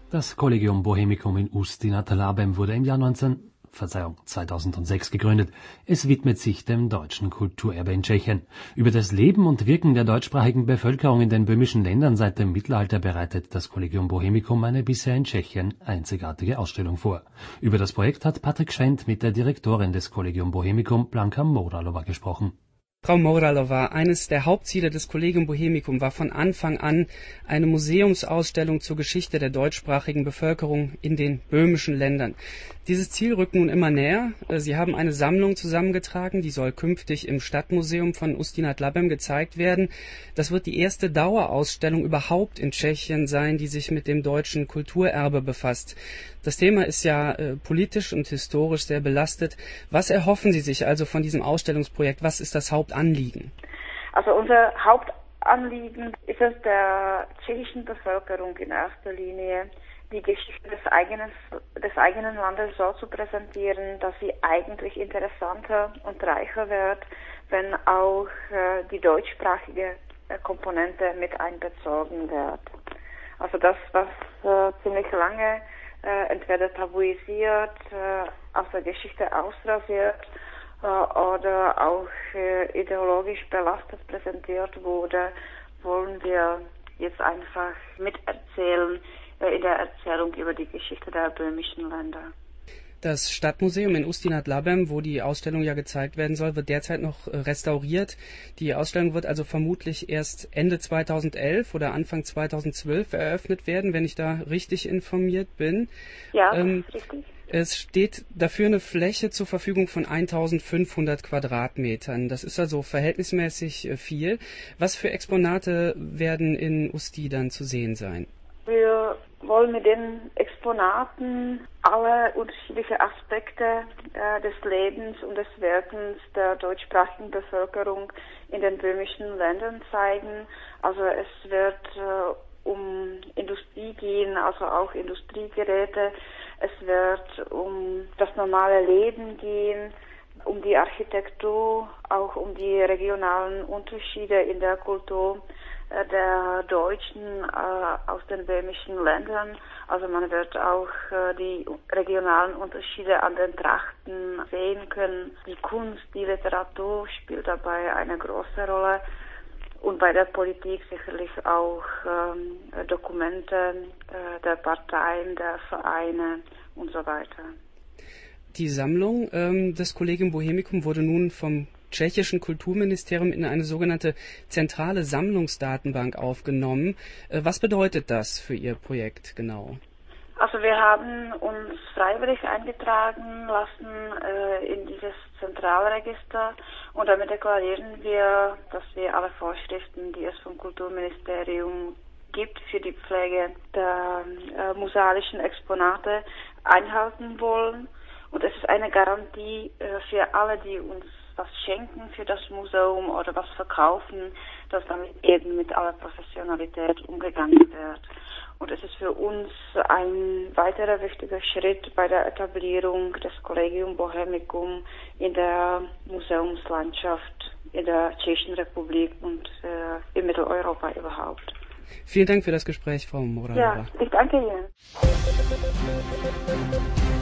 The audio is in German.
Das Collegium Bohemicum in Ústí nad Labem wurde im Jahr 2006 gegründet. Es widmet sich dem deutschen Kulturerbe in Tschechien. Über das Leben und Wirken der deutschsprachigen Bevölkerung in den böhmischen Ländern seit dem Mittelalter bereitet das Collegium Bohemicum eine bisher in Tschechien einzigartige Ausstellung vor. Über das Projekt hat Patrick Schwendt mit der Direktorin des Collegium Bohemicum, Blanka Mouralova, gesprochen. Frau Mouralova, eines der Hauptziele des Collegium Bohemicum war von Anfang an eine Museumsausstellung zur Geschichte der deutschsprachigen Bevölkerung in den böhmischen Ländern. Dieses Ziel rückt nun immer näher. Sie haben eine Sammlung zusammengetragen, die soll künftig im Stadtmuseum von Ústí nad Labem gezeigt werden. Das wird die erste Dauerausstellung überhaupt in Tschechien sein, die sich mit dem deutschen Kulturerbe befasst. Das Thema ist ja politisch und historisch sehr belastet. Was erhoffen Sie sich also von diesem Ausstellungsprojekt? Was ist das Hauptanliegen? Also unser Hauptanliegen ist es, der tschechischen Bevölkerung in erster Linie die Geschichte des eigenen Landes so zu präsentieren, dass sie eigentlich interessanter und reicher wird, wenn auch die deutschsprachige Komponente mit einbezogen wird. Also das, was ziemlich lange entweder tabuisiert, aus der Geschichte ausrasiert oder auch ideologisch belastet präsentiert wurde, wollen wir jetzt einfach miterzählen in der Erzählung über die Geschichte der böhmischen Länder. Das Stadtmuseum in Ústí nad Labem, wo die Ausstellung ja gezeigt werden soll, wird derzeit noch restauriert. Die Ausstellung wird also vermutlich erst Ende 2011 oder Anfang 2012 eröffnet werden, wenn ich da richtig informiert bin. Ja, richtig. Es steht dafür eine Fläche zur Verfügung von 1500 Quadratmetern. Das ist also verhältnismäßig viel. Was für Exponate werden in Ústí dann zu sehen sein? Wir wollen mit den Exponaten alle unterschiedlichen Aspekte des Lebens und des Wirkens der deutschsprachigen Bevölkerung in den böhmischen Ländern zeigen. Also es wird um Industrie gehen, also auch Industriegeräte. Es wird um das normale Leben gehen, um die Architektur, auch um die regionalen Unterschiede in der Kultur der Deutschen aus den böhmischen Ländern. Also man wird auch die regionalen Unterschiede an den Trachten sehen können. Die Kunst, die Literatur spielt dabei eine große Rolle. Und bei der Politik sicherlich auch Dokumente der Parteien, der Vereine und so weiter. Die Sammlung des Collegium Bohemicum wurde nun vom tschechischen Kulturministerium in eine sogenannte zentrale Sammlungsdatenbank aufgenommen. Was bedeutet das für Ihr Projekt genau? Also wir haben uns freiwillig eingetragen lassen in dieses Zentralregister und damit deklarieren wir, dass wir alle Vorschriften, die es vom Kulturministerium gibt für die Pflege der musealischen Exponate, einhalten wollen. Und es ist eine Garantie für alle, die uns was schenken für das Museum oder was verkaufen, dass damit eben mit aller Professionalität umgegangen wird. Und es ist für uns ein weiterer wichtiger Schritt bei der Etablierung des Collegium Bohemicum in der Museumslandschaft in der Tschechischen Republik und in Mitteleuropa überhaupt. Vielen Dank für das Gespräch, Frau Mouralova. Ja, ich danke Ihnen.